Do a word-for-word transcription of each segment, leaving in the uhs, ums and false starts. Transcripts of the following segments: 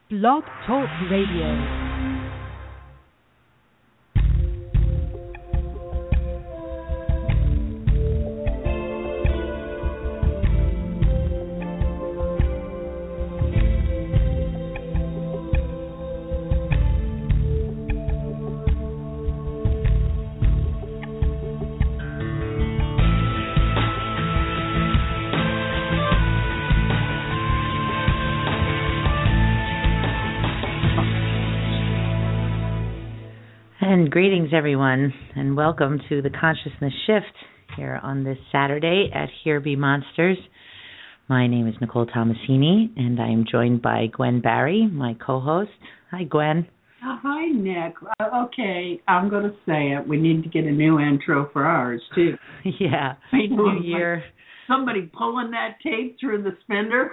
Blog Talk Radio. And greetings, everyone, and welcome to the Consciousness Shift here on this Saturday at Here Be Monsters. My name is Nicole Tomasini, and I am joined by Gwen Barry, my co-host. Hi, Gwen. Oh, hi, Nick. Uh, okay, I'm going to say it. We need to get a new intro for ours, too. Yeah, I know, new year. Like somebody pulling that tape through the spindle.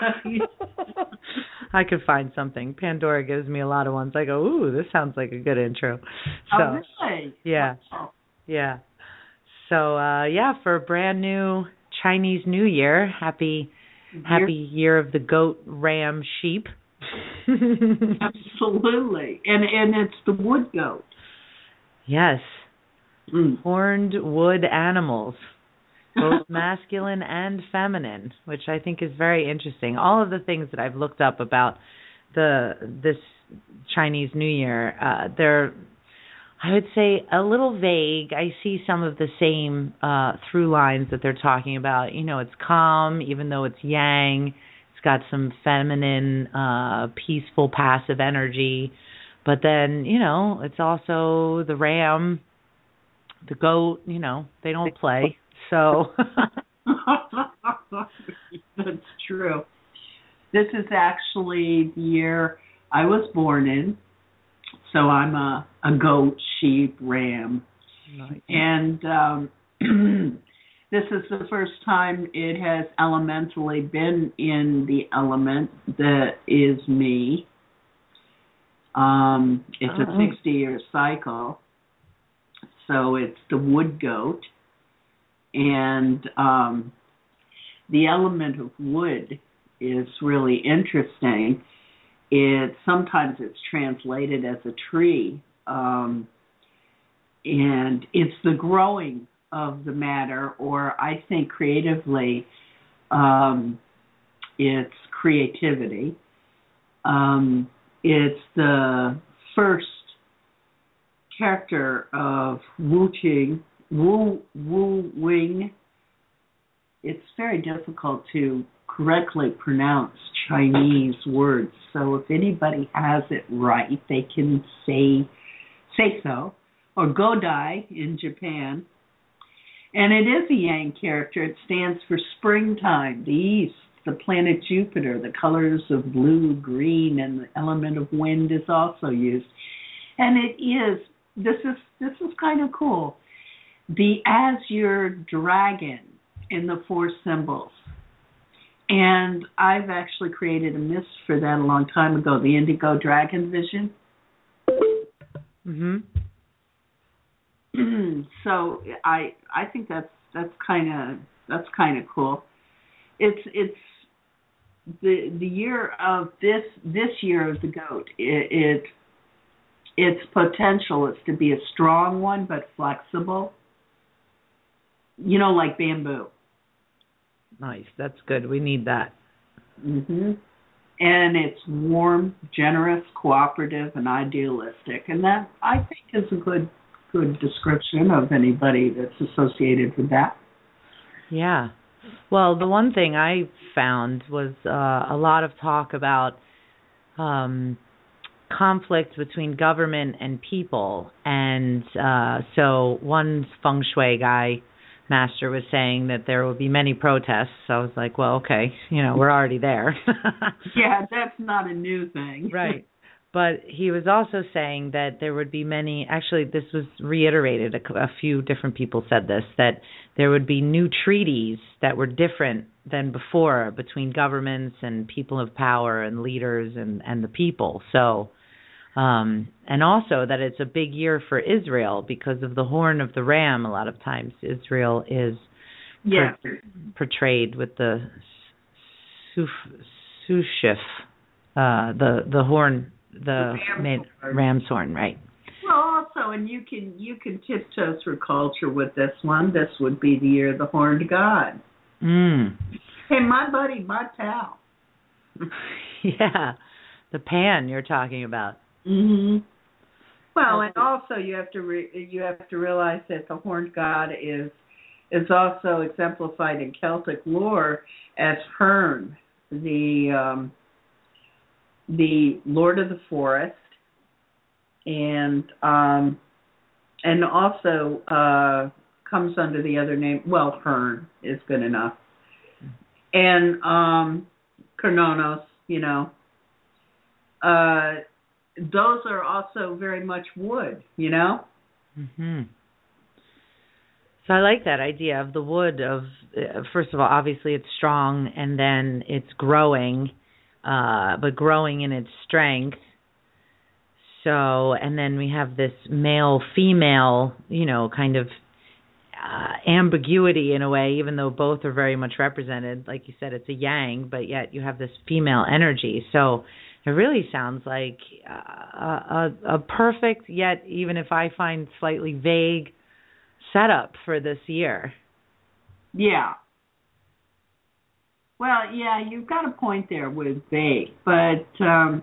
I could find something. Pandora gives me a lot of ones. I go, ooh, this sounds like a good intro. So, oh, really? Yeah. Wow. Yeah. So, uh, yeah, for a brand new Chinese New Year, happy, year. happy year of the goat, ram, sheep. Absolutely. And and it's the wood goat. Yes. Mm. Horned wood animals. Both masculine and feminine, which I think is very interesting. All of the things that I've looked up about the this Chinese New Year, uh, they're, I would say, a little vague. I see some of the same uh, through lines that they're talking about. You know, it's calm, even though it's yang. It's got some feminine, uh, peaceful, passive energy. But then, you know, it's also the ram, the goat, you know, they don't play. So that's true. This is actually the year I was born in, so I'm a, a goat, sheep, ram. Nice. And um, this is the first time it has elementally been in the element that is me. Um, it's Uh-huh. a sixty-year cycle, so it's the wood goat. And um, the element of wood is really interesting. It sometimes it's translated as a tree, um, and it's the growing of the matter, or I think creatively, um, it's creativity. Um, it's the first character of Wu Qing. Wu Wu Wing. It's very difficult to correctly pronounce Chinese words, so if anybody has it right, they can say say so. Or Godai in Japan, and it is a Yang character. It stands for springtime, the east, the planet Jupiter. The colors of blue, green, and the element of wind is also used, and it is. This is this is kind of cool. The azure dragon in the four symbols. And I've actually created a mist for that a long time ago, the indigo dragon vision. Mhm. So I I think that's that's kind of that's kind of cool. It's it's the the year of this this year of the goat. It, it its potential is to be a strong one but flexible. You know, like bamboo. Nice. That's good. We need that. Mhm. And it's warm, generous, cooperative, and idealistic. And that, I think, is a good good description of anybody that's associated with that. Yeah. Well, the one thing I found was uh, a lot of talk about um, conflict between government and people. And uh, so one feng shui guy, Master, was saying that there will be many protests. So I was like, well, okay, you know, we're already there. Yeah, that's not a new thing. Right. But he was also saying that there would be many, actually this was reiterated, a, a few different people said this, that there would be new treaties that were different than before between governments and people of power and leaders and, and the people. So, um, and also that it's a big year for Israel because of the horn of the ram. A lot of times Israel is yeah. per- portrayed with the suf- sushif uh, the the horn, the, the made, ram's horn, right? Well, also, and you can you can tiptoe through culture with this one. This would be the year of the horned god. Mm. Hey, my buddy, my pal. Yeah, the Pan you're talking about. Hmm. Well, and also you have to re- you have to realize that the horned god is is also exemplified in Celtic lore as Herne, the um, the Lord of the Forest, and um, and also uh, comes under the other name. Well, Herne is good enough, and um, Cernunnos, you know. Uh, those are also very much wood, you know. Mhm. So I like that idea of the wood of uh, first of all, obviously it's strong, and then it's growing, uh, but growing in its strength. So, and then we have this male female, you know, kind of uh, ambiguity in a way, even though both are very much represented. Like you said, it's a yang, but yet you have this female energy. So it really sounds like a, a, a perfect, yet even if I find slightly vague, setup for this year. Yeah. Well, yeah, you've got a point there with vague, but um,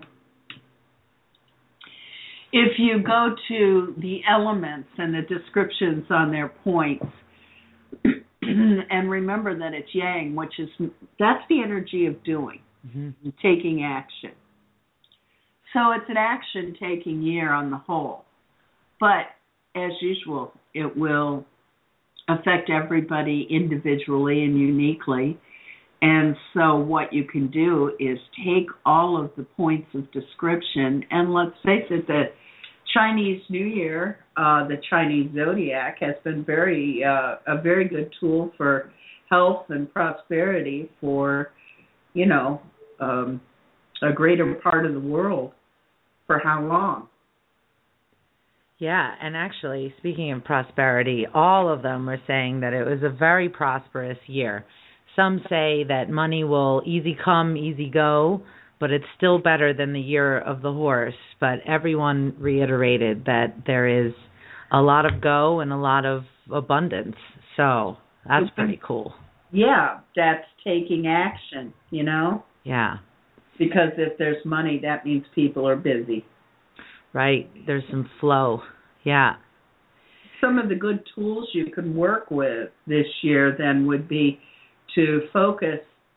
if you go to the elements and the descriptions on their points, and remember that it's yang, which is, that's the energy of doing, mm-hmm. taking action. So it's an action-taking year on the whole. But, as usual, it will affect everybody individually and uniquely. And so what you can do is take all of the points of description, and let's face it, the Chinese New Year, uh, the Chinese zodiac, has been very uh, a very good tool for health and prosperity for, you know, um, a greater part of the world. For how long? Yeah, and actually, speaking of prosperity, all of them were saying that it was a very prosperous year. Some say that money will easy come, easy go, but it's still better than the year of the horse. But everyone reiterated that there is a lot of go and a lot of abundance. So that's pretty cool. Yeah, that's taking action, you know? Yeah. Because if there's money, that means people are busy. Right. There's some flow. Yeah. Some of the good tools you can work with this year then would be to focus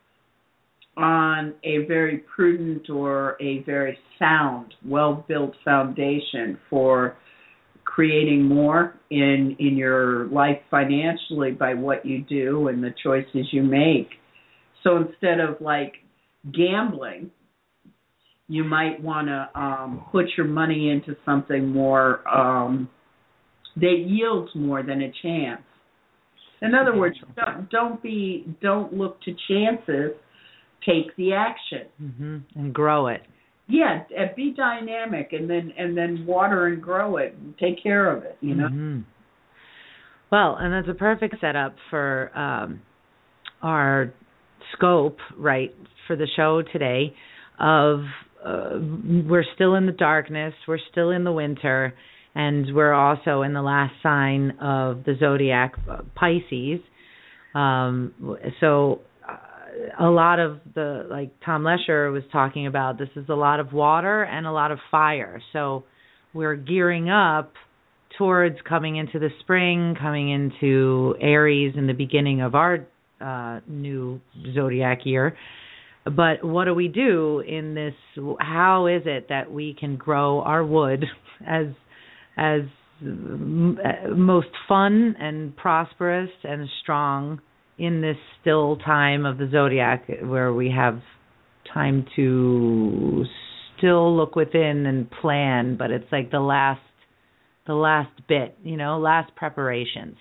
on a very prudent or a very sound, well-built foundation for creating more in in your life financially by what you do and the choices you make. So instead of like gambling, you might want to um, put your money into something more um, that yields more than a chance. In other words, don't, don't be don't look to chances. Take the action mm-hmm. and grow it. Yeah, be dynamic, and then and then water and grow it, and take care of it. You know. Mm-hmm. Well, and that's a perfect setup for um, our scope, right, for the show today. Of uh, we're still in the darkness, we're still in the winter, and we're also in the last sign of the zodiac, uh, Pisces. Um, so uh, a lot of the, like Tom Lesher was talking about, this is a lot of water and a lot of fire. So we're gearing up towards coming into the spring, coming into Aries in the beginning of our uh, new zodiac year. But what do we do in this? How is it that we can grow our wood as as m- most fun and prosperous and strong in this still time of the zodiac, where we have time to still look within and plan, but it's like the last the last bit, you know, last preparations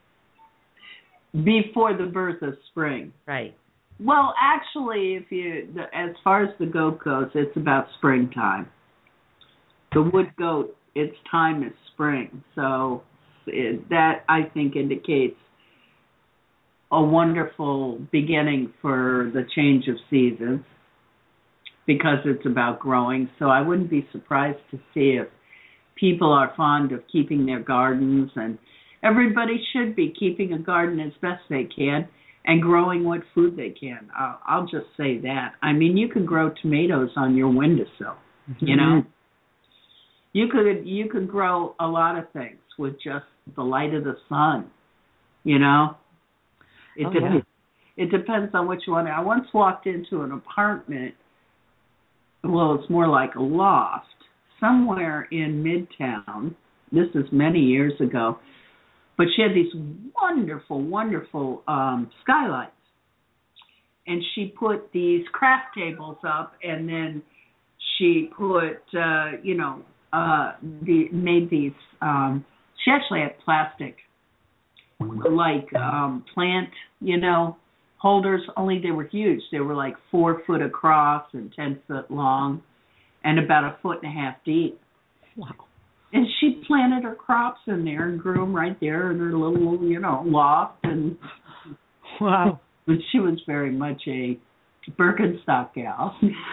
before the birth of spring. Right. Well, actually, if you, as far as the goat goes, it's about springtime. The wood goat, its time is spring. So it, that, I think, indicates a wonderful beginning for the change of seasons. because it's about growing. So I wouldn't be surprised to see if people are fond of keeping their gardens, and everybody should be keeping a garden as best they can and growing what food they can. I'll, I'll just say that. I mean, you could grow tomatoes on your windowsill, mm-hmm. you know. You could you could grow a lot of things with just the light of the sun, you know. It oh, depends. Yeah. It depends on what you want. I once walked into an apartment. Well, it's more like a loft somewhere in Midtown. This is many years ago, but she had these wonderful, wonderful um, skylights, and she put these craft tables up, and then she put, uh, you know. Uh, the made these. Um, she actually had plastic, like um, plant, you know, holders. Only they were huge. They were like four foot across and ten foot long, and about a foot and a half deep. Wow! And she planted her crops in there and grew them right there in her little, you know, loft. And wow! But she was very much a Birkenstock gal.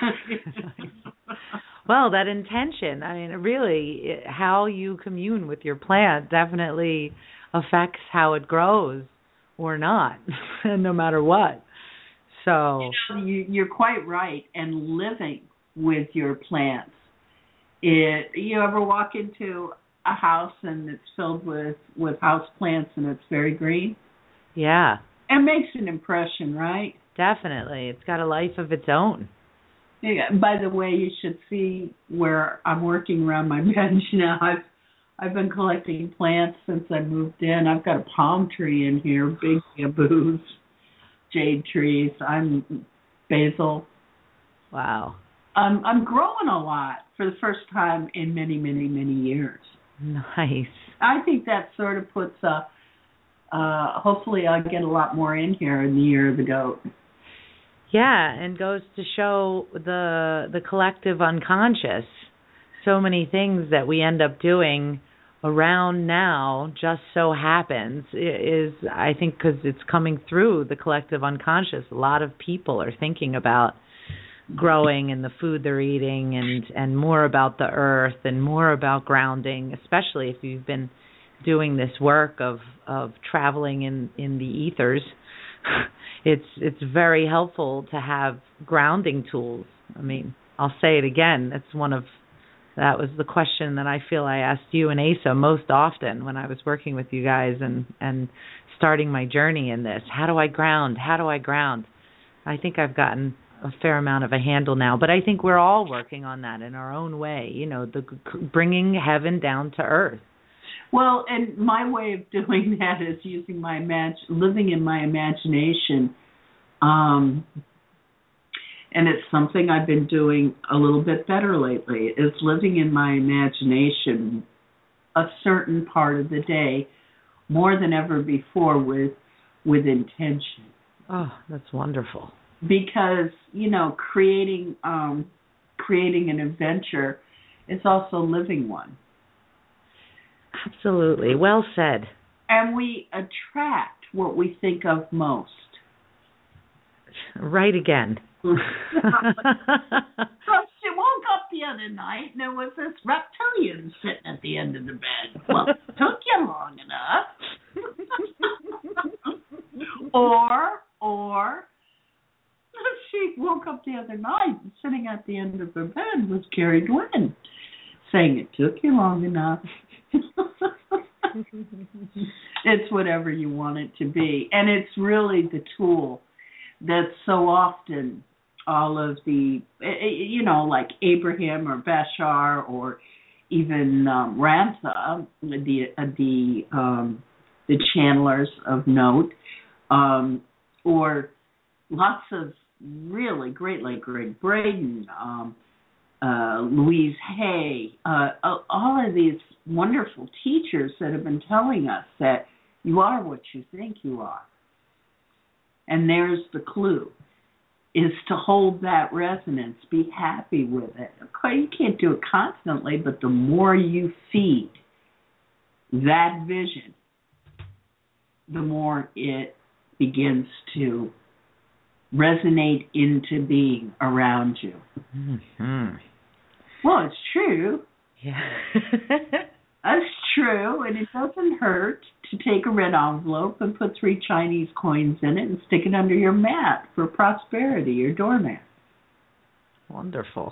Well, that intention, I mean, really, how you commune with your plant definitely affects how it grows or not, no matter what. So you know, you, you're quite right. And living with your plants, it, you ever walk into a house and it's filled with, with house plants and it's very green? Yeah. It makes an impression, right? Definitely. It's got a life of its own. Yeah, by the way, you should see where I'm working around my bench now. I've I've been collecting plants since I moved in. I've got a palm tree in here, big bamboos, jade trees. I'm basil. Wow. Um, I'm growing a lot for the first time in many, many, many years. Nice. I think that sort of puts a. Uh, hopefully, I'll get a lot more in here in the year of the goat. Yeah, and goes to show the the collective unconscious. So many things that we end up doing around now just so happens is, I think, because it's coming through the collective unconscious. A lot of people are thinking about growing and the food they're eating, and, and more about the earth and more about grounding, especially if you've been doing this work of, of traveling in, in the ethers. It's it's very helpful to have grounding tools. I mean, I'll say it again. It's one of that was the question that I feel I asked you and Asa most often when I was working with you guys and, and starting my journey in this. How do I ground? How do I ground? I think I've gotten a fair amount of a handle now, but I think we're all working on that in our own way. You know, the bringing heaven down to earth. Well, and my way of doing that is using my imag- living in my imagination, um, and it's something I've been doing a little bit better lately, is living in my imagination a certain part of the day more than ever before with with intention. Oh, that's wonderful. Because, you know, creating um, creating an adventure is also living one. Absolutely. Well said. And we attract what we think of most. Right again. So she woke up the other night and there was this reptilian sitting at the end of the bed. Well, it took you long enough. or, or, she woke up the other night and sitting at the end of her bed was Carrie Gwynn, saying it took you long enough. It's whatever you want it to be. And it's really the tool that so often all of the, you know, like Abraham or Bashar or even um, Ramtha, the the um, the channelers of note, um, or lots of really great, like Greg Braden, um, uh, Louise Hay, uh, all of these wonderful teachers that have been telling us that you are what you think you are. And there's the clue, is to hold that resonance, be happy with it. Of course, you can't do it constantly, but the more you feed that vision, the more it begins to resonate into being around you. Mm-hmm. Well, it's true. Yeah. That's true, and it doesn't hurt to take a red envelope and put three Chinese coins in it and stick it under your mat for prosperity, your doormat. Wonderful.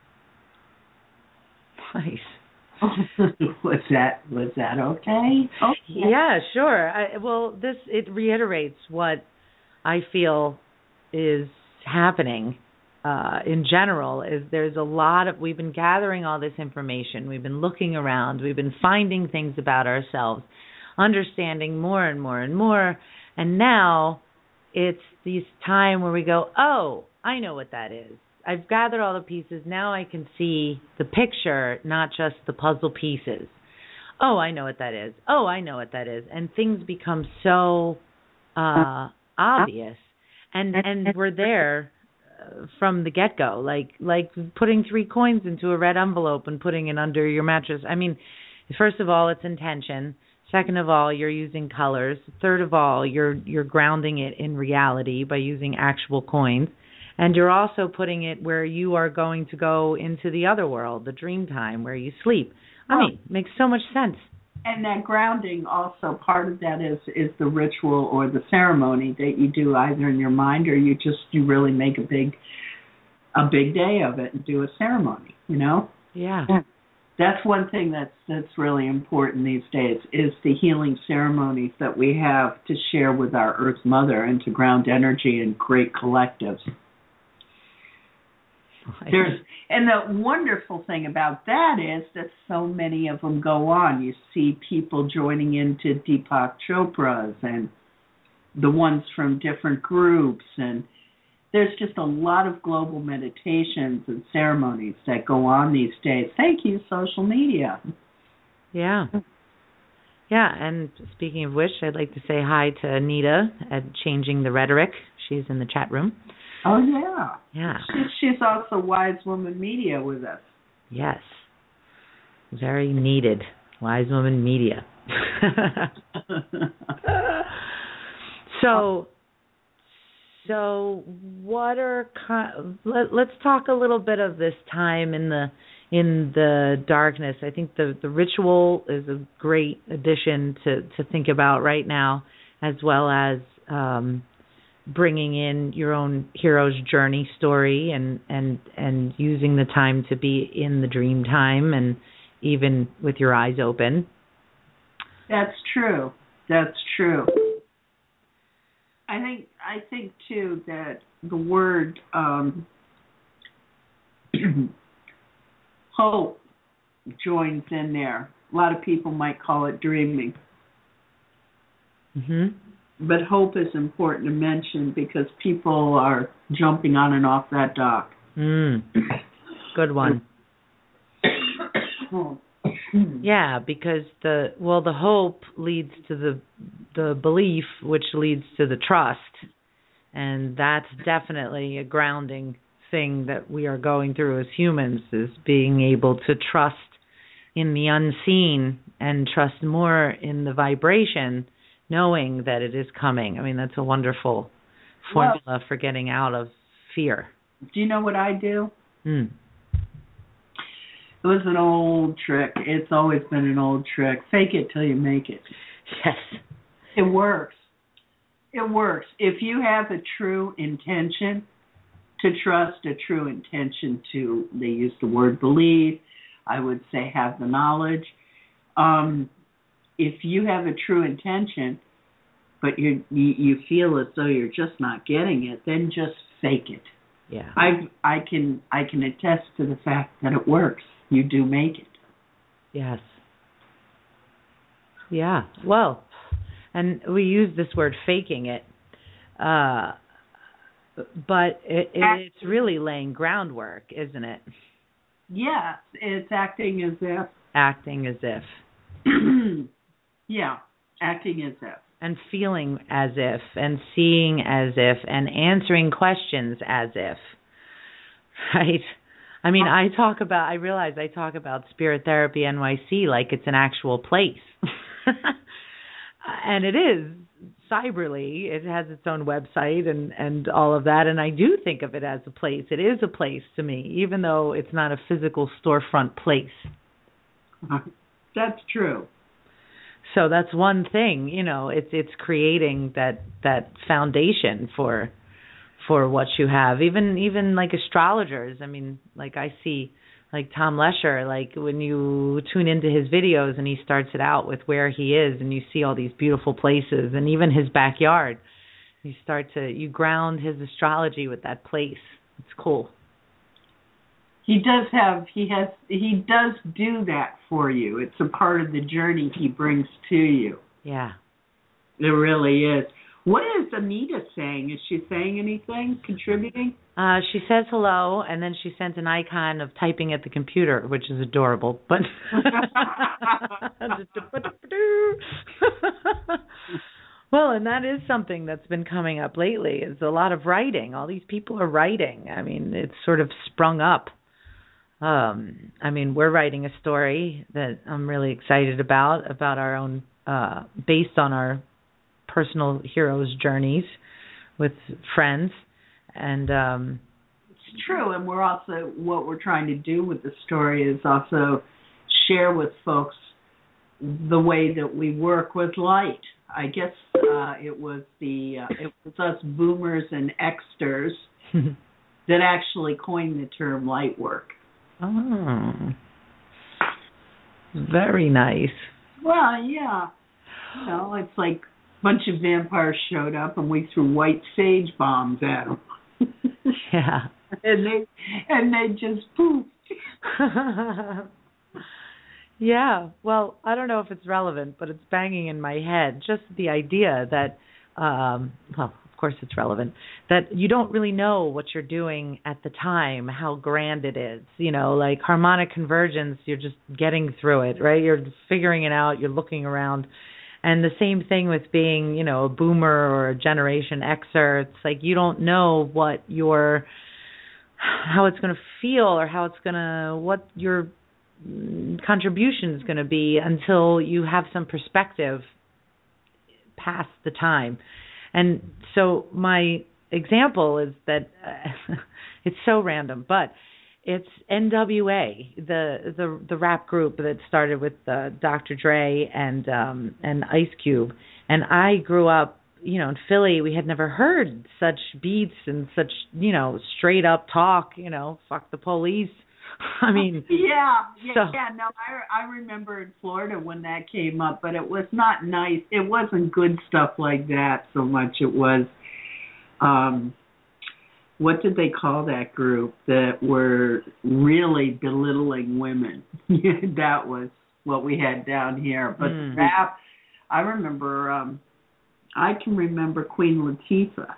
Nice. was that was that okay? Okay. Yeah, sure. I, well, this it reiterates what I feel is happening uh, in general. Is there's a lot of we've been gathering all this information. We've been looking around. We've been finding things about ourselves, understanding more and more and more. And now it's this time where we go, oh, I know what that is. I've gathered all the pieces. Now I can see the picture, not just the puzzle pieces. Oh, I know what that is. Oh, I know what that is. And things become so uh, obvious. And and we're there uh, from the get-go, like like putting three coins into a red envelope and putting it under your mattress. I mean, first of all, it's intention. Second of all, you're using colors. Third of all, you're you're grounding it in reality by using actual coins. And you're also putting it where you are going to go into the other world, the dream time, where you sleep. I mean, it makes so much sense. And that grounding also, part of that is, is the ritual or the ceremony that you do either in your mind or you just, you really make a big, a big day of it and do a ceremony, you know? Yeah. That's one thing that's, that's really important these days is the healing ceremonies that we have to share with our Earth Mother and to ground energy in great collectives. There's, and the wonderful thing about that is that so many of them go on. You see people joining into Deepak Chopra's and the ones from different groups. And there's just a lot of global meditations and ceremonies that go on these days. Thank you, social media. Yeah. Yeah, and speaking of which, I'd like to say hi to Anita at Changing the Rhetoric. She's in the chat room. Oh, yeah. Yeah. She's, she's also Wise Woman Media with us. Yes. Very needed. Wise Woman Media. so, so what are let, let's talk a little bit of this time in the in the darkness. I think the the ritual is a great addition to to think about right now, as well as um, bringing in your own hero's journey story and, and, and using the time to be in the dream time and even with your eyes open. That's true. That's true. I think I think too that the word um, hope joins in there. A lot of people might call it dreaming. Mm-hmm. But hope is important to mention because people are jumping on and off that dock. Mm. Good one. Yeah, because the well, the hope leads to the the belief, which leads to the trust, and that's definitely a grounding thing that we are going through as humans, is being able to trust in the unseen and trust more in the vibration, knowing that it is coming. I mean, that's a wonderful formula well, for getting out of fear. Do you know what I do? Mm. It was an old trick. It's always been an old trick. Fake it till you make it. Yes. It works. It works. If you have a true intention to trust, a true intention to, they use the word believe, I would say have the knowledge. Um, if you have a true intention, but you, you you feel as though you're just not getting it, then just fake it. Yeah. I I can I can attest to the fact that it works. You do make it. Yes. Yeah. Well, and we use this word faking it, uh, but it, it, it's really laying groundwork, isn't it? Yeah, it's acting as if. Acting as if. Yeah, acting as if. And feeling as if, and seeing as if, and answering questions as if. Right? I mean, I talk about, I realize I talk about Spirit Therapy N Y C like it's an actual place. And it is cyberly. It has its own website and, and all of that. And I do think of it as a place. It is a place to me, even though it's not a physical storefront place. That's true. So that's one thing, you know, it's it's creating that, that foundation for for what you have. Even even like astrologers. I mean, like I see like Tom Lesher, like when you tune into his videos and he starts it out with where he is and you see all these beautiful places and even his backyard. You start to, you ground his astrology with that place. It's cool. He does have, he has, he does do that for you. It's a part of the journey he brings to you. Yeah. It really is. What is Anita saying? Is she saying anything, contributing? Uh, she says hello, and then she sent an icon of typing at the computer, which is adorable. But well, and that is something that's been coming up lately, is a lot of writing. All these people are writing. I mean, it's sort of sprung up. Um, I mean, we're writing a story that I'm really excited about, about our own, uh, based on our personal heroes' journeys with friends. And um, it's true. And we're also, what we're trying to do with the story is also share with folks the way that we work with light. I guess uh, it was the uh, it was us boomers and Xsters that actually coined the term light work. Oh, very nice. Well, yeah. You know, it's like a bunch of vampires showed up and we threw white sage bombs at them. Yeah. And they and they just poofed. Yeah. Well, I don't know if it's relevant, but it's banging in my head. Just the idea that, um, well, of course it's relevant, that you don't really know what you're doing at the time, how grand it is. You know, like harmonic convergence, you're just getting through it, right? You're figuring it out. You're looking around. And the same thing with being, you know, a boomer or a Generation Xer. It's like you don't know what your, how it's going to feel or how it's going to, what your contribution is going to be until you have some perspective past the time. And so my example is that uh, it's so random, but it's N W A, the the the rap group that started with uh, Doctor Dre and um, and Ice Cube. And I grew up, you know, in Philly. We had never heard such beats and such, you know, straight up talk. You know, fuck the police. I mean, yeah, yeah, so. yeah. No, I I remember in Florida when that came up, but it was not nice. It wasn't good stuff like that so much. It was. Um, What did they call that group that were really belittling women? That was what we had down here. But mm. rap, I remember, um, I can remember Queen Latifah.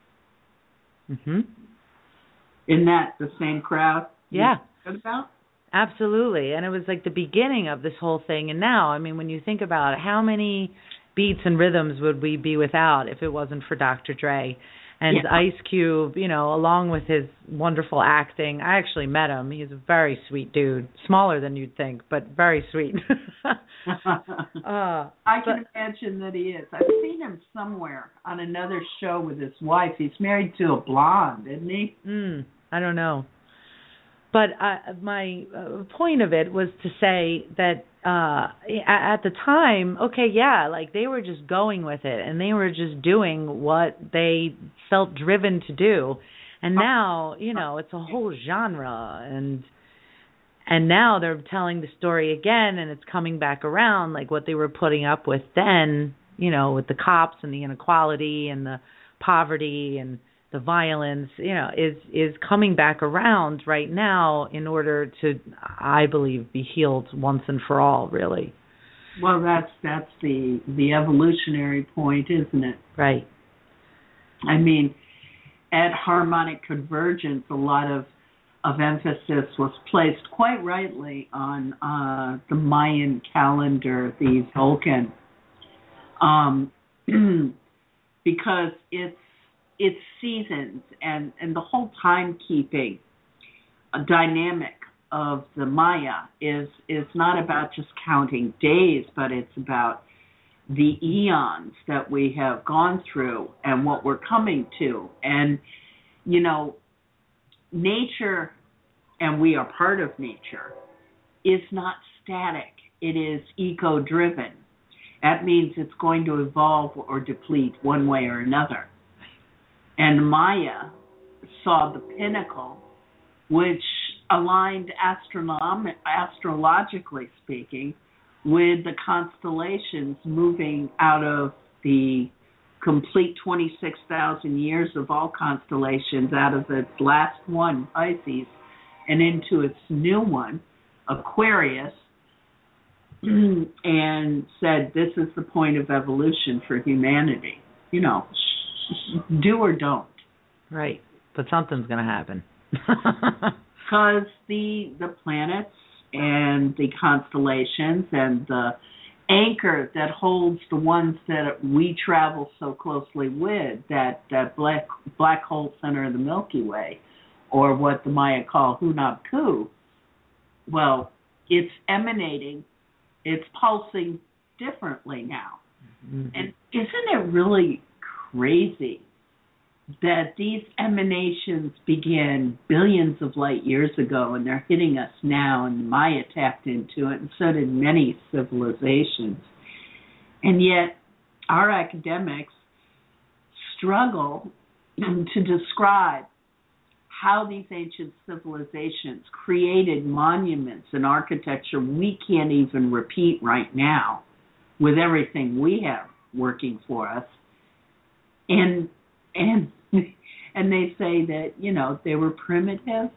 Mm-hmm. Isn't that the same crowd? Yeah. You know about? Absolutely. And it was like the beginning of this whole thing. And now, I mean, when you think about it, how many beats and rhythms would we be without if it wasn't for Doctor Dre? And yeah. Ice Cube, you know, along with his wonderful acting. I actually met him. He's a very sweet dude. Smaller than you'd think, but very sweet. uh, I can but, imagine that he is. I've seen him somewhere on another show with his wife. He's married to a blonde, isn't he? Mm, I don't know. But uh, my uh, point of it was to say that uh, at the time, okay, yeah, like they were just going with it and they were just doing what they felt driven to do. And now, you know, it's a whole genre and and now they're telling the story again and it's coming back around like what they were putting up with then, you know, with the cops and the inequality and the poverty and the violence, you know, is is coming back around right now in order to, I believe, be healed once and for all, really. Well, that's that's the the evolutionary point, isn't it? Right. I mean, at harmonic convergence, a lot of of emphasis was placed quite rightly on uh, the Mayan calendar, the Vulcan, um, because it's it's seasons and, and the whole timekeeping dynamic of the Maya is is not about just counting days, but it's about the eons that we have gone through and what we're coming to. And, you know, nature, and we are part of nature, is not static. It is eco-driven. That means it's going to evolve or deplete one way or another. And Maya saw the pinnacle, which aligned astronom- astrologically speaking with the constellations moving out of the complete twenty-six thousand years of all constellations, out of its last one, Pisces, and into its new one, Aquarius, and said this is the point of evolution for humanity. You know, do or don't. Right, but something's going to happen. Because the the planets and the constellations and the anchor that holds the ones that we travel so closely with, that, that black black hole center of the Milky Way, or what the Maya call Hunab Ku, well, it's emanating, it's pulsing differently now. Mm-hmm. And isn't it really crazy that these emanations began billions of light years ago and they're hitting us now, and Maya tapped into it, and so did many civilizations. And yet our academics struggle to describe how these ancient civilizations created monuments and architecture we can't even repeat right now with everything we have working for us. And and and they say that, you know, they were primitive.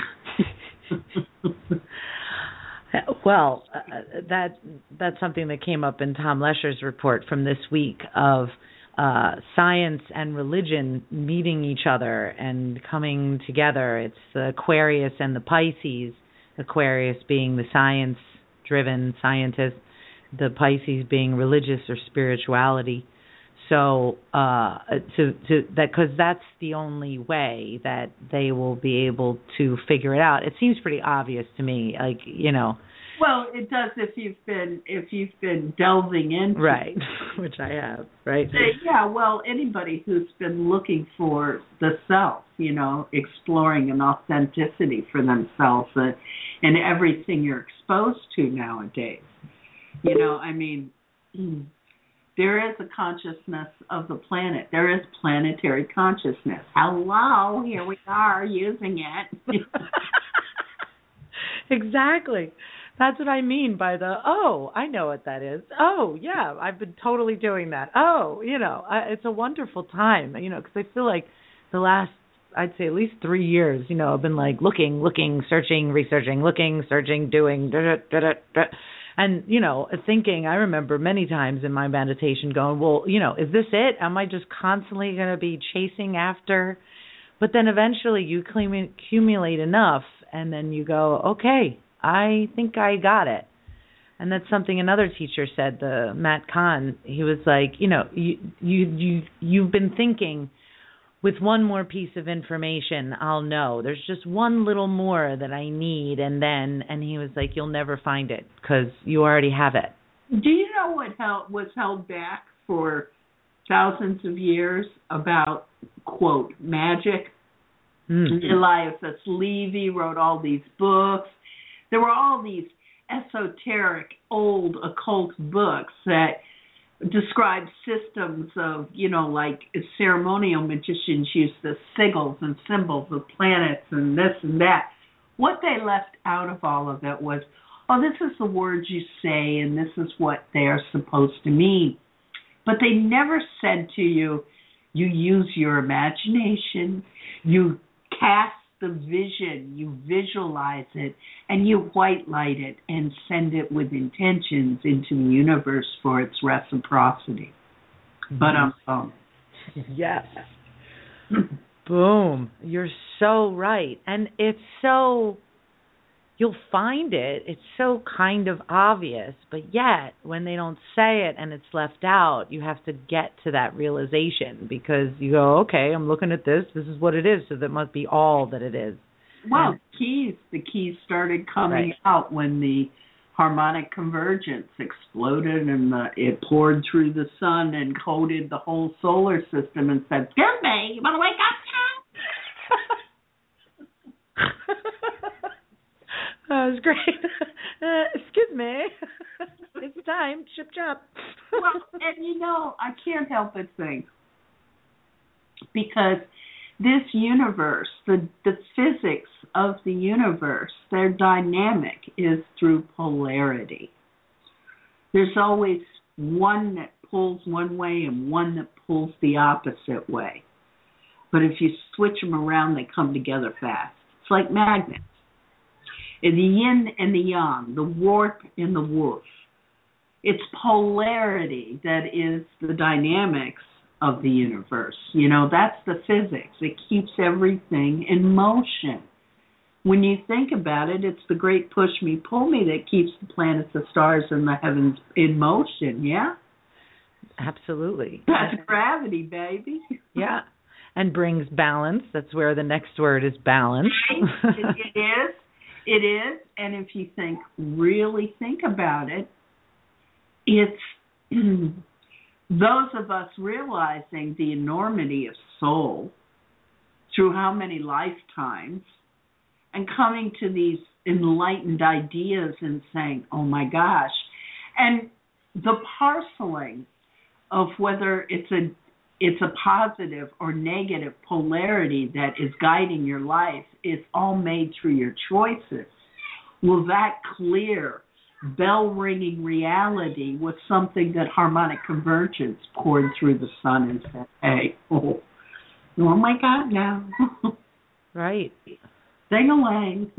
Well, uh, that that's something that came up in Tom Lesher's report from this week of uh, science and religion meeting each other and coming together. It's the Aquarius and the Pisces, Aquarius being the science-driven scientist, the Pisces being religious or spirituality. So, uh, to to that, because that's the only way that they will be able to figure it out. It seems pretty obvious to me, like, you know. Well, it does if you've been if you've been delving into right, which I have, right. Yeah, well, anybody who's been looking for the self, you know, exploring an authenticity for themselves, uh, and everything you're exposed to nowadays. You know, I mean. There is a consciousness of the planet. There is planetary consciousness. Hello, here we are using it. Exactly. That's what I mean by the, oh, I know what that is. Oh, yeah, I've been totally doing that. Oh, you know, I, it's a wonderful time, you know, because I feel like the last, I'd say at least three years, you know, I've been like looking, looking, searching, researching, looking, searching, doing, da, da, da, da, da. And, you know, thinking, I remember many times in my meditation going, well, you know, is this it? Am I just constantly going to be chasing after? But then eventually you accumulate enough, and then you go, okay, I think I got it. And that's something another teacher said, the Matt Kahn. He was like, you know, you you you you've been thinking, with one more piece of information, I'll know. There's just one little more that I need, and then, and he was like, you'll never find it because you already have it. Do you know what held, was held back for thousands of years about, quote, magic? Mm-hmm. Eliphas Levi wrote all these books. There were all these esoteric, old, occult books that describe systems of, you know, like ceremonial magicians use the sigils and symbols of planets and this and that. What they left out of all of it was, oh, this is the words you say and this is what they are supposed to mean. But they never said to you, you use your imagination, you cast the vision, you visualize it, and you white light it and send it with intentions into the universe for its reciprocity. But I'm um, yes. Boom. You're so right. And it's so, you'll find it, it's so kind of obvious, but yet when they don't say it and it's left out, you have to get to that realization because you go, okay, I'm looking at this, this is what it is, so that must be all that it is. Well, and, keys, the keys started coming right. out when the harmonic convergence exploded and the, it poured through the sun and coated the whole solar system and said, "Excuse me, you want to wake up now?" That was great. Uh, excuse me. It's time. Chip chop. Well, and you know, I can't help but think, because this universe, the, the physics of the universe, their dynamic is through polarity. There's always one that pulls one way and one that pulls the opposite way. But if you switch them around, they come together fast. It's like magnets. In the yin and the yang, the warp and the woof. It's polarity that is the dynamics of the universe. You know, that's the physics. It keeps everything in motion. When you think about it, it's the great push me, pull me that keeps the planets, the stars, and the heavens in motion, yeah? Absolutely. That's gravity, baby. Yeah. And brings balance. That's where the next word is balance. Right? it, it is. It is. And if you think, really think about it, it's those of us realizing the enormity of soul through how many lifetimes and coming to these enlightened ideas and saying, oh my gosh. And the parceling of whether it's a it's a positive or negative polarity that is guiding your life is all made through your choices. Well, that clear bell-ringing reality was something that harmonic convergence poured through the sun and said, hey, oh, oh my God, now. Right. Ding-a-lang.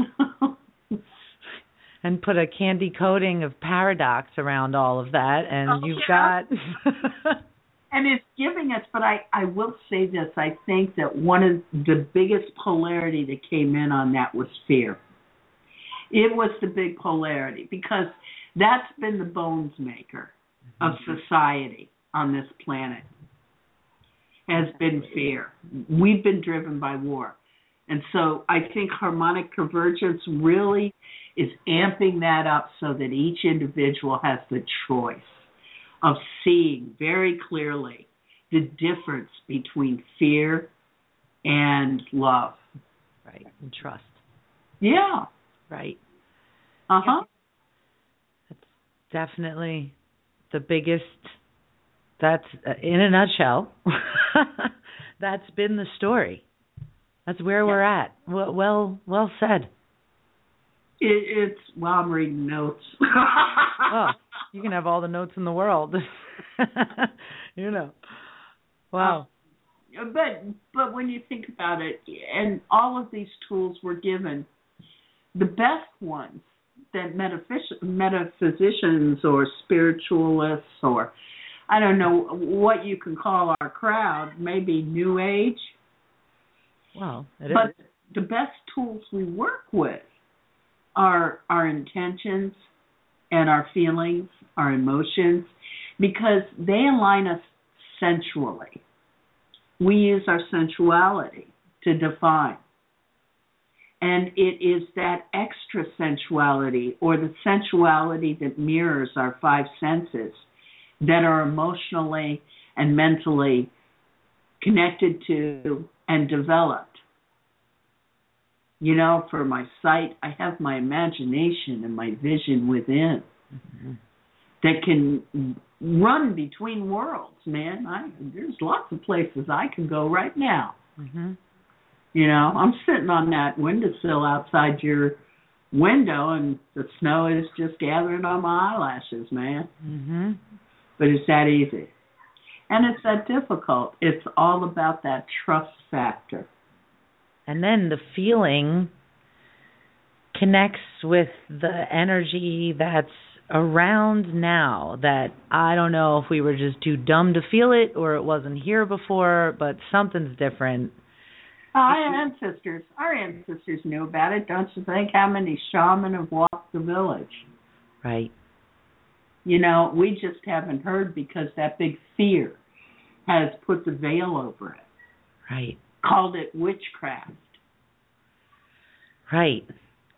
And put a candy coating of paradox around all of that, and oh, you've yeah. got... And it's giving us, but I, I will say this, I think that one of the biggest polarity that came in on that was fear. It was the big polarity, because that's been the bones maker of society on this planet, has been fear. We've been driven by war. And so I think harmonic convergence really is amping that up so that each individual has the choice of seeing very clearly the difference between fear and love. Right, and trust. Yeah. Right. Uh-huh. That's definitely the biggest, that's, uh, in a nutshell, that's been the story. That's where yeah. we're at. Well, well, well said. It, it's, well, I'm reading notes. Oh, you can have all the notes in the world. You know. Wow. Uh, but but when you think about it, and all of these tools were given, the best ones that metaphys- metaphysicians or spiritualists or I don't know what you can call our crowd, maybe New Age. Well, it but is. The best tools we work with are our intentions and our feelings, our emotions, because they align us sensually. We use our sensuality to define. And it is that extra sensuality or the sensuality that mirrors our five senses that are emotionally and mentally connected to and developed. You know, for my sight, I have my imagination and my vision within mm-hmm. that can run between worlds, man. I, there's lots of places I can go right now. Mm-hmm. You know, I'm sitting on that windowsill outside your window, and the snow is just gathering on my eyelashes, man. Mm-hmm. But it's that easy. And it's that difficult. It's all about that trust factor. And then the feeling connects with the energy that's around now that I don't know if we were just too dumb to feel it or it wasn't here before, but something's different. Our ancestors, our ancestors knew about it, don't you think? How many shaman have walked the village? Right. You know, we just haven't heard because that big fear has put the veil over it. Right. Called it witchcraft. Right.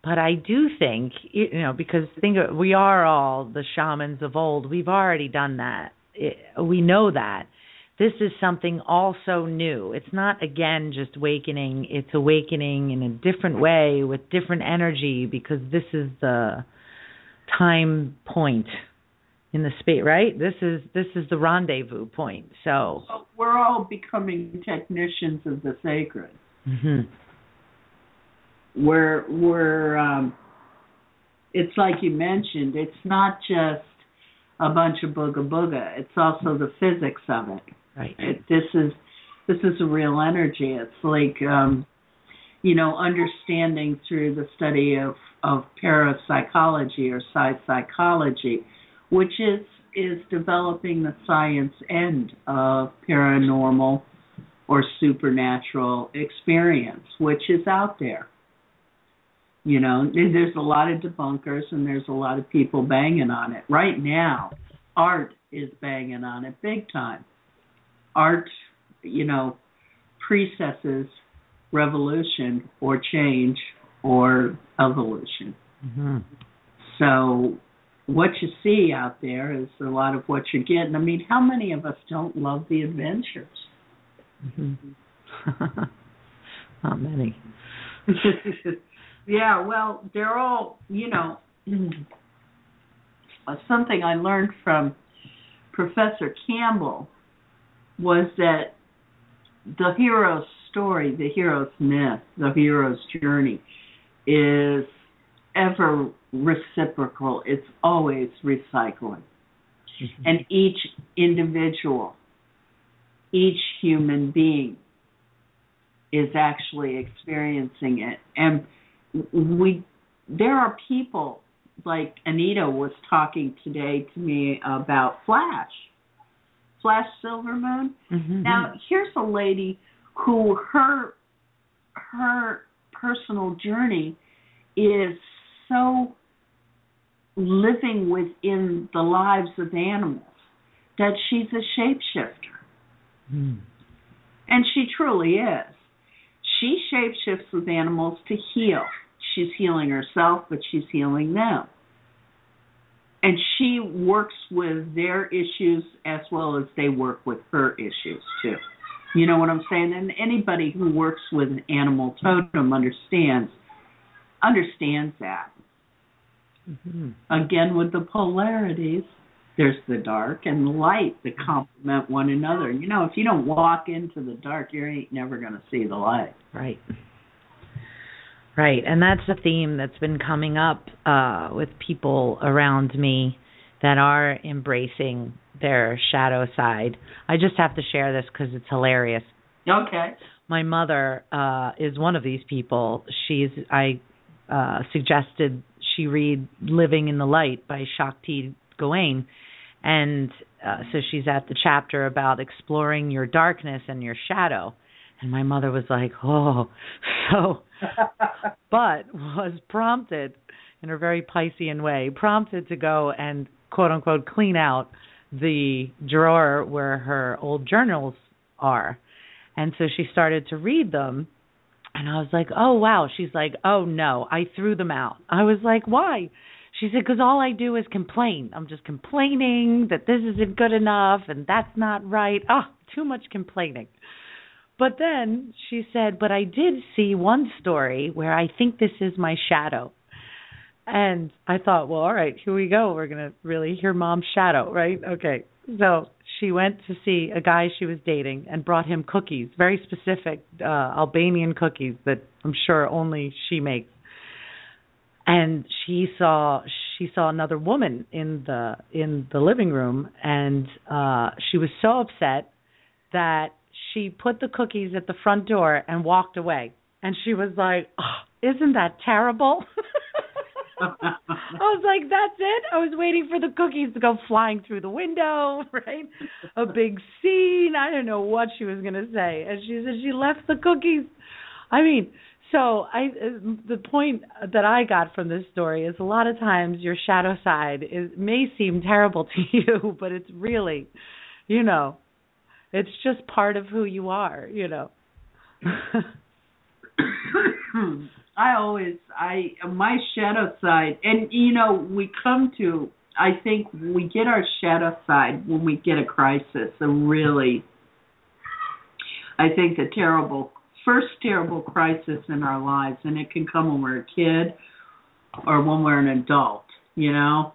But I do think, you know, because think of, we are all the shamans of old. We've already done that. It, we know that. This is something also new. It's not, again, just awakening. It's awakening in a different way with different energy, because this is the time point in the space, right? This is this is the rendezvous point. So we're all becoming technicians of the sacred. Mm-hmm. We're we're um, it's like you mentioned. It's not just a bunch of booga booga. It's also the physics of it. Right. It, this is this is a real energy. It's like um, you know, understanding through the study of of parapsychology or psi psychology, which is is developing the science end of paranormal or supernatural experience, which is out there. You know, there's a lot of debunkers and there's a lot of people banging on it. Right now, art is banging on it big time. Art, you know, precesses revolution or change or evolution. Mm-hmm. So what you see out there is a lot of what you're getting. I mean, how many of us don't love the adventures? Mm-hmm. Not many. Yeah, well, they're all, you know, something I learned from Professor Campbell was that the hero's story, the hero's myth, the hero's journey is ever reciprocal. It's always recycling. Mm-hmm. And each individual, each human being is actually experiencing it. And we, there are people, like Anita was talking today to me about Flash, Flash Silvermoon. Mm-hmm. Now, here's a lady who her her personal journey is so living within the lives of animals that she's a shapeshifter. Mm. And she truly is. She shapeshifts with animals to heal. She's healing herself, but she's healing them. And she works with their issues as well as they work with her issues, too. You know what I'm saying? And anybody who works with an animal totem understands understands that. Mm-hmm. Again, with the polarities, there's the dark and the light that complement one another. You know, if you don't walk into the dark, you ain't never going to see the light. Right. Right, and that's a theme that's been coming up uh, with people around me that are embracing their shadow side. I just have to share this because it's hilarious. Okay. My mother uh, is one of these people. She's I uh, suggested she read Living in the Light by Shakti Gawain, and uh, so she's at the chapter about exploring your darkness and your shadow. And my mother was like, oh, so, but was prompted in a very Piscean way, prompted to go and, quote unquote, clean out the drawer where her old journals are. And so she started to read them. And I was like, oh, wow. She's like, oh, no, I threw them out. I was like, why? She said, because all I do is complain. I'm just complaining that this isn't good enough and that's not right. Oh, too much complaining. But then she said, but I did see one story where I think this is my shadow. And I thought, well, all right, here we go. We're going to really hear Mom's shadow, right? Okay. So she went to see a guy she was dating and brought him cookies, very specific uh, Albanian cookies that I'm sure only she makes. And she saw she saw another woman in the in the living room, and uh, she was so upset that she put the cookies at the front door and walked away. And she was like, oh, isn't that terrible? I was like, that's it? I was waiting for the cookies to go flying through the window, right? A big scene. I didn't know what she was going to say. And she said she left the cookies. I mean, so I the point that I got from this story is a lot of times your shadow side is may seem terrible to you, but it's really, you know, it's just part of who you are, you know. I always, I, my shadow side, and you know, we come to, I think we get our shadow side when we get a crisis, a really, I think a terrible, first terrible crisis in our lives, and it can come when we're a kid or when we're an adult, you know?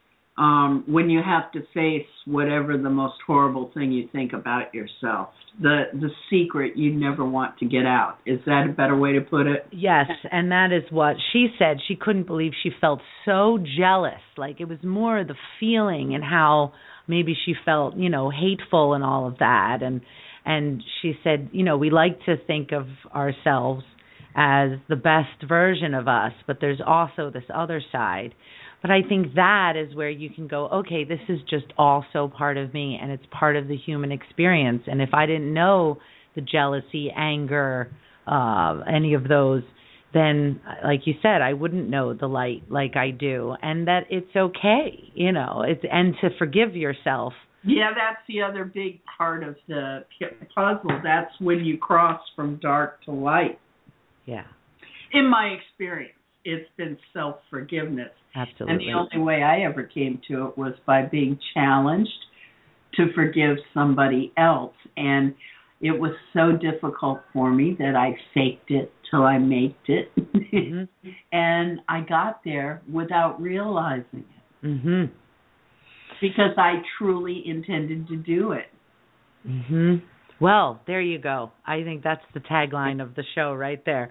Um, when you have to face whatever the most horrible thing you think about yourself, the the secret you never want to get out. Is that a better way to put it? Yes, and that is what she said. She couldn't believe she felt so jealous. Like it was more the feeling and how maybe she felt, you know, hateful and all of that. And and she said, you know, we like to think of ourselves as the best version of us, but there's also this other side. But I think that is where you can go, okay, this is just also part of me, and it's part of the human experience. And if I didn't know the jealousy, anger, uh, any of those, then, like you said, I wouldn't know the light like I do, and that it's okay, you know, it's and to forgive yourself. Yeah, that's the other big part of the puzzle. That's when you cross from dark to light. Yeah. In my experience, it's been self-forgiveness. Absolutely. And the only way I ever came to it was by being challenged to forgive somebody else. And it was so difficult for me that I faked it till I made it. Mm-hmm. And I got there without realizing it. Mm-hmm. Because I truly intended to do it. Mm-hmm. Well, there you go. I think that's the tagline of the show right there.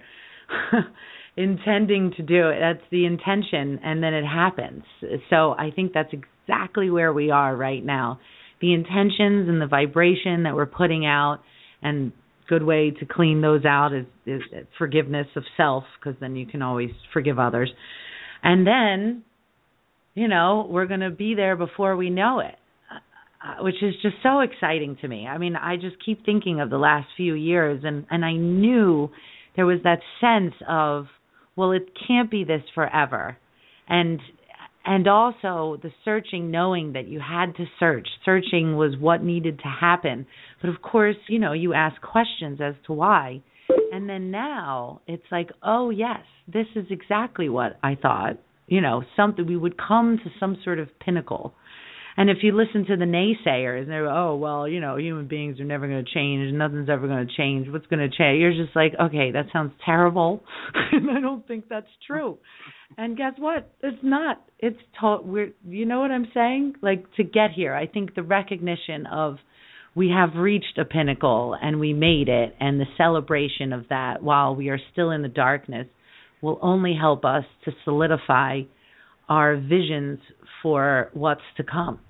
Intending to do it. That's the intention, and then it happens. So I think that's exactly where we are right now. The intentions and the vibration that we're putting out, and good way to clean those out is, is forgiveness of self, because then you can always forgive others. And then, you know, we're going to be there before we know it, uh, which is just so exciting to me. I mean, I just keep thinking of the last few years, and, and I knew there was that sense of, well, it can't be this forever. And and also the searching, knowing that you had to search. Searching was what needed to happen. But of course, you know, you ask questions as to why. And then now it's like, oh, yes, this is exactly what I thought. You know, something, we would come to some sort of pinnacle. And if you listen to the naysayers, and they're, oh, well, you know, human beings are never going to change. Nothing's ever going to change. What's going to change? You're just like, okay, that sounds terrible. And I don't think that's true. And guess what? It's not. It's to- we're, you know what I'm saying? Like, to get here, I think the recognition of we have reached a pinnacle and we made it, and the celebration of that while we are still in the darkness will only help us to solidify our visions for what's to come.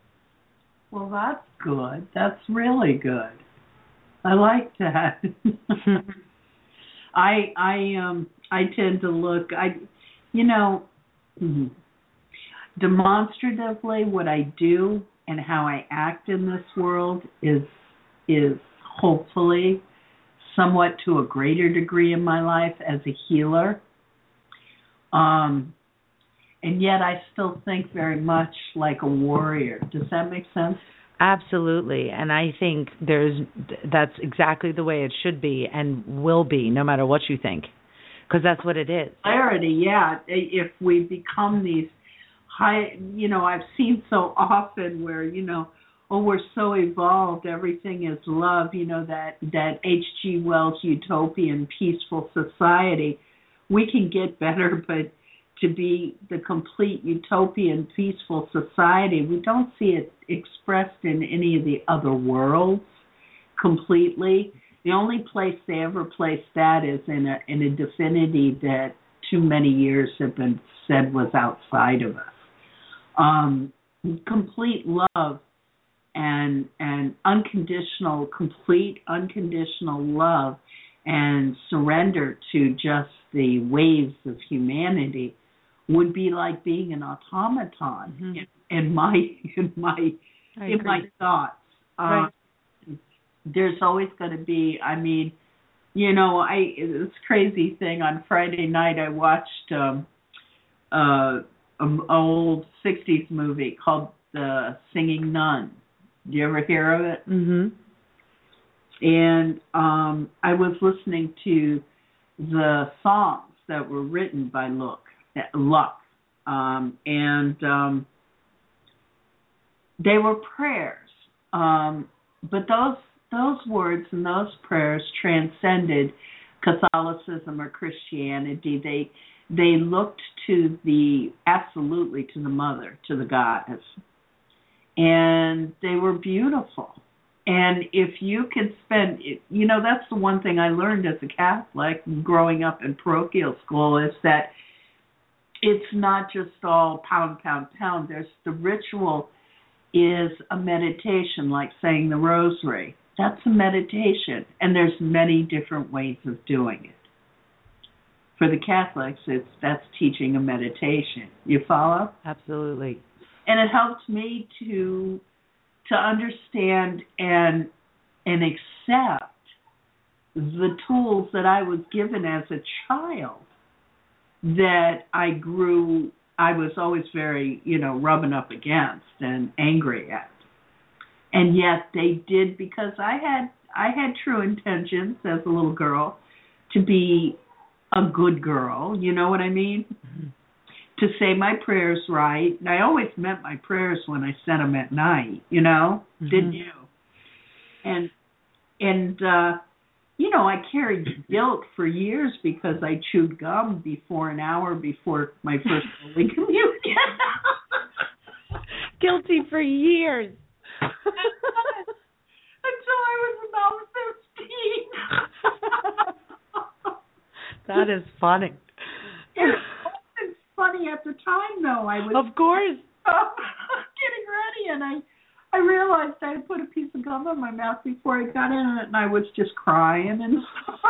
Well, that's good. That's really good. I like that. I I um I tend to look I you know demonstratively what I do and how I act in this world is is hopefully somewhat to a greater degree in my life as a healer. Um And yet I still think very much like a warrior. Does that make sense? Absolutely. And I think there's that's exactly the way it should be and will be, no matter what you think, because that's what it is. Clarity, yeah. If we become these high, you know, I've seen so often where, you know, oh, we're so evolved, everything is love, you know, that, that H G Wells utopian peaceful society. We can get better, but to be the complete utopian peaceful society, we don't see it expressed in any of the other worlds completely. The only place they ever place that is in a in a divinity that too many years have been said was outside of us. Um, complete love and and unconditional, complete unconditional love and surrender to just the waves of humanity would be like being an automaton. Mm-hmm. in, in my in my in my thoughts. Right. Uh, there's always going to be. I mean, you know, I this crazy thing on Friday night. I watched um, uh, an old sixties movie called The Singing Nun. Do you ever hear of it? Mm-hmm. And um, I was listening to the songs that were written by Luck, Luck, um, and um, they were prayers. Um, but those those words and those prayers transcended Catholicism or Christianity. They they looked to the absolutely to the mother, to the goddess, and they were beautiful. And if you could spend, you know, that's the one thing I learned as a Catholic growing up in parochial school, is that it's not just all pound, pound, pound. There's the ritual is a meditation, like saying the rosary. That's a meditation, and there's many different ways of doing it. For the Catholics, it's that's teaching a meditation. You follow? Absolutely. And it helped me to to understand and and accept the tools that I was given as a child that I grew, I was always very, you know, rubbing up against and angry at. And yet they did, because I had I had true intentions as a little girl to be a good girl, you know what I mean? Mm-hmm. To say my prayers right. And I always meant my prayers when I said them at night, you know? Mm-hmm. Didn't you? And, and uh, you know, I carried guilt for years because I chewed gum before an hour before my first Holy Communion. Guilty for years. Until I was about fifteen. That is funny. It's funny at the time, though. I was, of course, uh, getting ready, and I, I realized I had put a piece of gum in my mouth before I got in it, and I was just crying and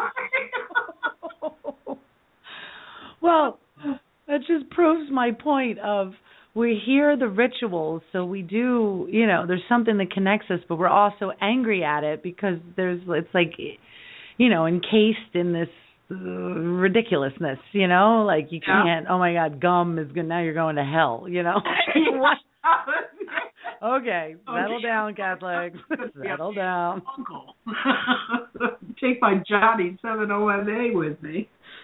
sorry. Well, that just proves my point of we hear the rituals, so we do, you know, there's something that connects us, but we're also angry at it because there's, it's like, you know, encased in this uh, ridiculousness, you know, like you can't, yeah. Oh my God, gum is good, now you're going to hell, you know. Okay, settle down, Catholics. Settle down. Uncle. Take my Johnny seven oh one A with me.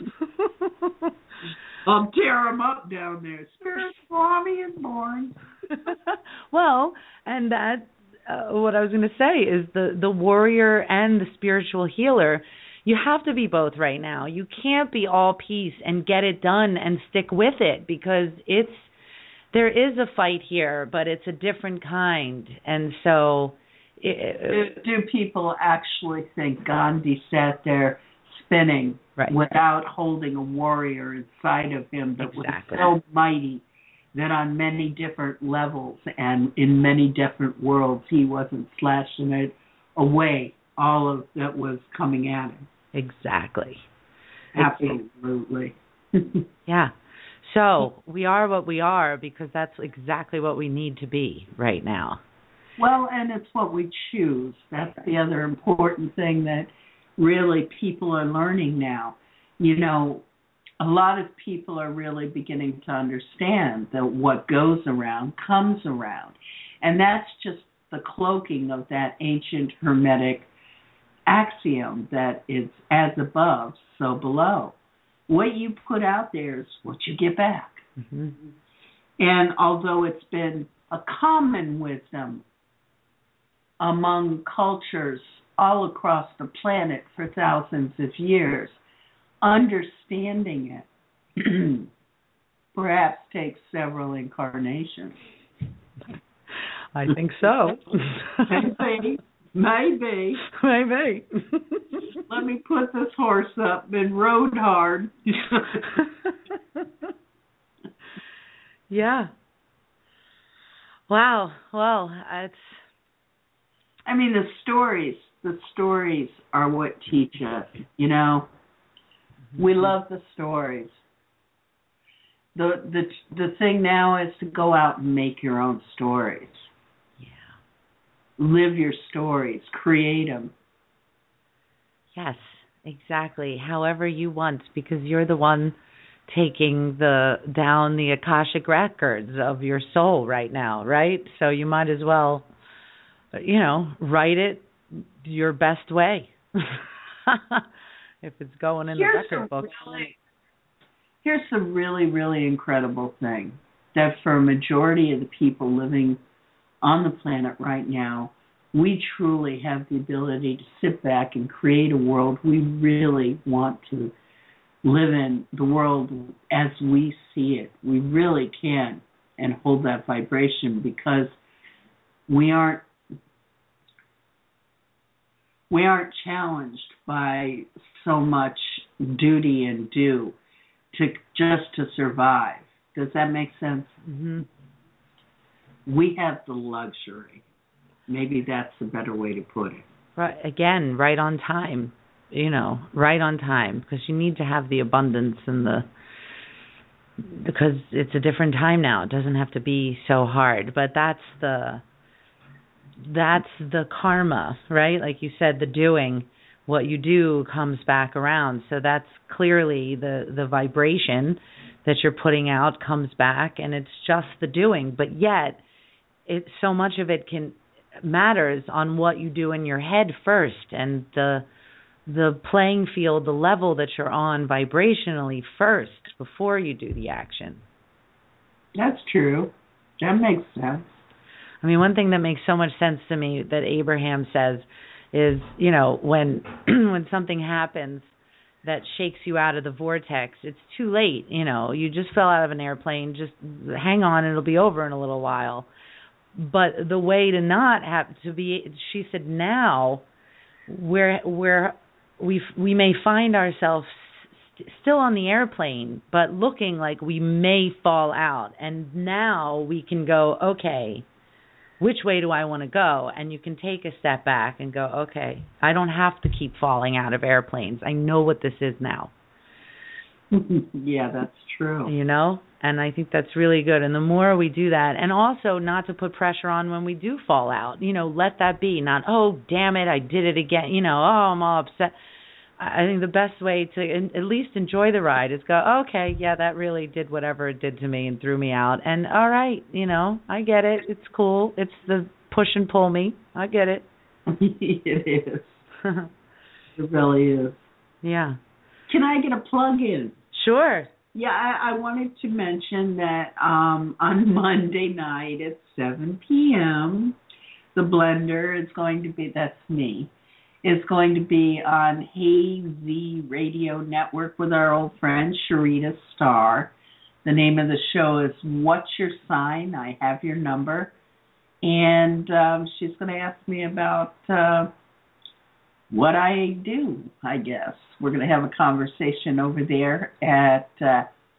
I'll tear them up down there. Spirit Swami is born. Well, and that, uh, what I was going to say is the, the warrior and the spiritual healer, you have to be both right now. You can't be all peace and get it done and stick with it, because it's, there is a fight here, but it's a different kind. And so... It, do, do people actually think Gandhi sat there spinning right. without holding a warrior inside of him that exactly. was so mighty that on many different levels and in many different worlds he wasn't slashing it away, all of that was coming at him? Exactly. Absolutely. Yeah. So we are what we are because that's exactly what we need to be right now. Well, and it's what we choose. That's the other important thing that really people are learning now. You know, a lot of people are really beginning to understand that what goes around comes around. And that's just the cloaking of that ancient Hermetic axiom that it's as above, so below. What you put out there is what you get back. Mm-hmm. And although it's been a common wisdom among cultures all across the planet for thousands of years, understanding it perhaps takes several incarnations. I think so. Maybe. Maybe. Maybe. Let me put this horse up and rode hard. Yeah. Wow. Well, it's... I mean, the stories, the stories are what teach us, you know. We love the stories. The the the thing now is to go out and make your own stories. Yeah. Live your stories, create them. Yes, exactly. However you want, because you're the one taking the down the Akashic records of your soul right now, right? So you might as well, you know, write it your best way. If it's going in Here's the record books. Really, here's the really, really incredible thing, that for a majority of the people living on the planet right now, we truly have the ability to sit back and create a world we really want to live in, the world as we see it. We really can, and hold that vibration, because we aren't we aren't challenged by so much duty and do to just to survive. Does that make sense? Mm-hmm. We have the luxury. Maybe that's a better way to put it. Right, again, right on time. You know, right on time, because you need to have the abundance and the, because it's a different time now. It doesn't have to be so hard, but that's the, that's the karma, right? Like you said, the doing, what you do comes back around. So that's clearly the, the vibration that you're putting out comes back, and it's just the doing. But yet, it so much of it can matters on what you do in your head first, and the the playing field, the level that you're on vibrationally first before you do the action. That's true. That makes sense. I mean, one thing that makes so much sense to me that Abraham says is, you know, when when something happens that shakes you out of the vortex, it's too late. You know, you just fell out of an airplane. Just hang on, it'll be over in a little while. But the way to not have to be, she said, now where where we we may find ourselves st- still on the airplane, but looking like we may fall out. And now we can go, okay, which way do I want to go? And you can take a step back and go, okay, I don't have to keep falling out of airplanes. I know what this is now. Yeah, that's true. You know? And I think that's really good. And the more we do that, and also not to put pressure on when we do fall out, you know, let that be. Not, oh, damn it, I did it again. You know, oh, I'm all upset. I think the best way to at least enjoy the ride is go, okay, yeah, that really did whatever it did to me and threw me out. And all right, you know, I get it. It's cool. It's the push and pull me. I get it. It is. It really is. Yeah. Can I get a plug in? Sure. Yeah, I, I wanted to mention that um, on Monday night at seven p.m., the Blender is going to be, that's me, is going to be on Hazy Radio Network with our old friend Sharita Starr. The name of the show is What's Your Sign? I Have Your Number. And um, she's going to ask me about uh, what I do, I guess. We're going to have a conversation over there at uh,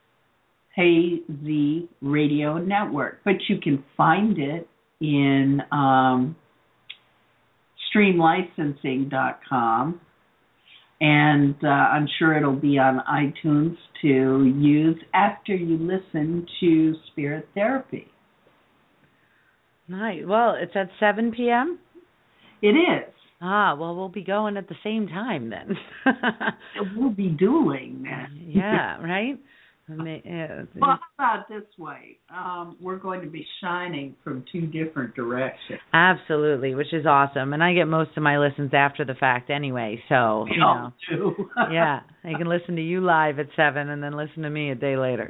Hazy Radio Network. But you can find it in um, stream licensing dot com. And uh, I'm sure it'll be on iTunes to use after you listen to Spirit Therapy. Nice. Well, it's at seven p.m.? It is. Ah, well, we'll be going at the same time then. We'll be dueling then. Yeah, right? I mean, yeah. Well, how about this way? Um, we're going to be shining from two different directions. Absolutely, which is awesome. And I get most of my listens after the fact anyway, so, you know. Too. Yeah, I can listen to you live at seven and then listen to me a day later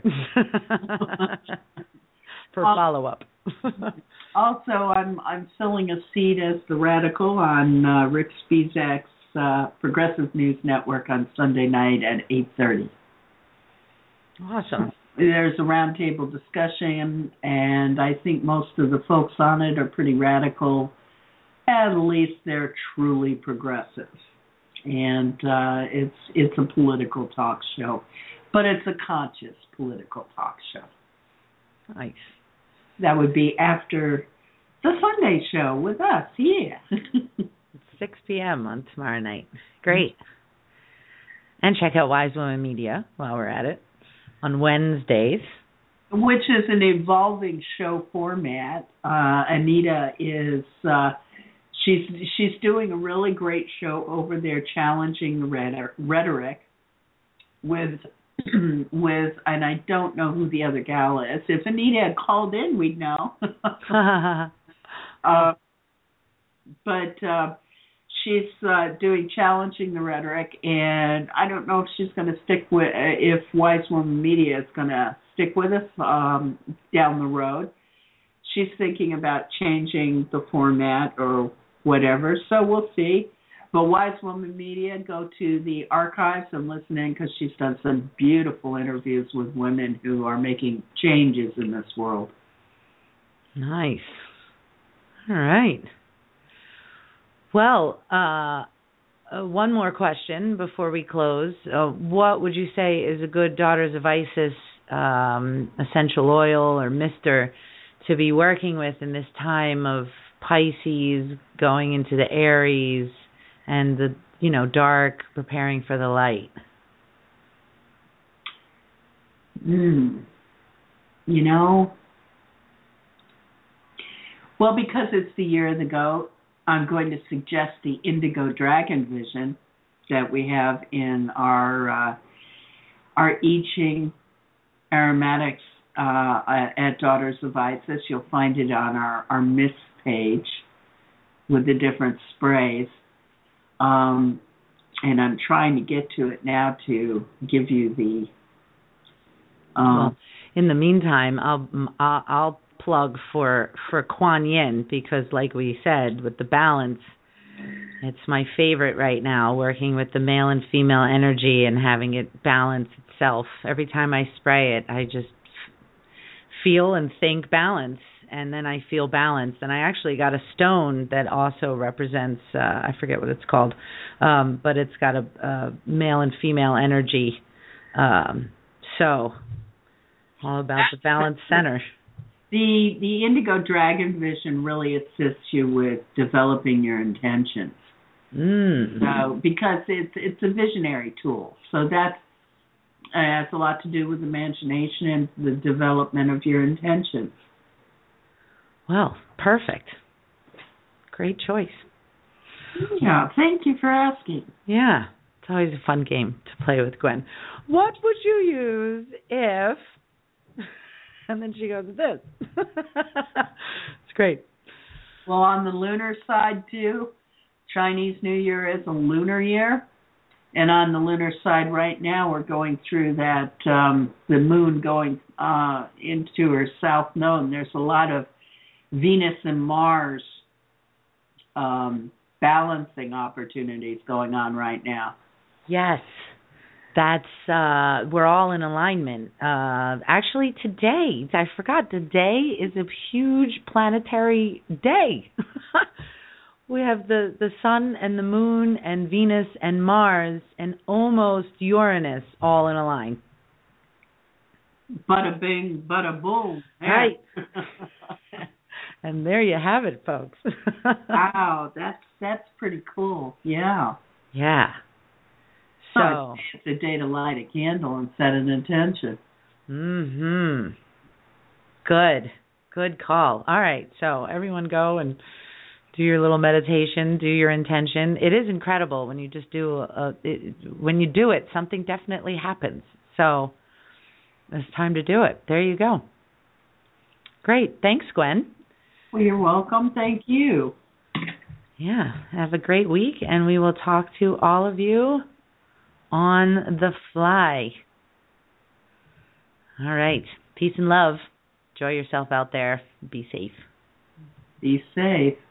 for um, follow-up. Also, I'm I'm filling a seat as the Radical on uh, Rick Spizak's uh, Progressive News Network on Sunday night at eight thirty. Awesome. There's a roundtable discussion, and I think most of the folks on it are pretty radical. At least they're truly progressive. And uh, it's it's a political talk show, but it's a conscious political talk show. Nice. That would be after the Sunday show with us, yeah. It's six p.m. on tomorrow night. Great. And check out Wise Women Media while we're at it on Wednesdays. Which is an evolving show format. Uh, Anita is, uh, she's she's doing a really great show over there challenging the rhetoric with... with, and I don't know who the other gal is. If Anita had called in, we'd know. uh, but uh, she's uh, doing Challenging the Rhetoric, and I don't know if she's going to stick with, if Wise Woman Media is going to stick with us um, down the road. She's thinking about changing the format or whatever, so we'll see. But Wise Woman Media, go to the archives and listen in, because she's done some beautiful interviews with women who are making changes in this world. Nice. All right. Well, uh, uh, one more question before we close. Uh, what would you say is a good Daughters of Isis um, essential oil or mister to be working with in this time of Pisces going into the Aries and the, you know, dark preparing for the light? Hmm. You know, well, because it's the year of the goat, I'm going to suggest the Indigo Dragon Vision that we have in our uh, our I Ching aromatics uh, at Daughters of Isis. You'll find it on our, our Mist page with the different sprays. Um, and I'm trying to get to it now to give you the... Um, well, in the meantime, I'll, I'll, I'll plug for, for Kuan Yin, because like we said, with the balance, it's my favorite right now, working with the male and female energy and having it balance itself. Every time I spray it, I just feel and think balance, and then I feel balanced. And I actually got a stone that also represents, uh, I forget what it's called, um, but it's got a, a male and female energy. Um, so, all about the balanced center. The the Indigo Dragon Vision really assists you with developing your intentions. Mm. So, because it's it's a visionary tool, so that uh, has a lot to do with imagination and the development of your intentions. Well, perfect. Great choice. Yeah, thank you for asking. Yeah, it's always a fun game to play with Gwen. What would you use if... And then she goes, this. It's great. Well, on the lunar side, too, Chinese New Year is a lunar year. And on the lunar side right now, we're going through that, um, the moon going uh, into her south node. There's a lot of Venus and Mars um, balancing opportunities going on right now. Yes. That's, uh, we're all in alignment. Uh, actually, today, I forgot, today is a huge planetary day. We have the, the sun and the moon and Venus and Mars and almost Uranus all in a line. Bada bing, bada boom. Right. And there you have it, folks. Wow, that's, that's pretty cool. Yeah. Yeah. So it's a day to light a candle and set an intention. Mm-hmm. Good. Good call. All right. So everyone go and do your little meditation, do your intention. It is incredible when you just do a, it, when you do it, something definitely happens. So it's time to do it. There you go. Great. Thanks, Gwen. Well, you're welcome. Thank you. Yeah. Have a great week, and we will talk to all of you on the fly. All right. Peace and love. Enjoy yourself out there. Be safe. Be safe.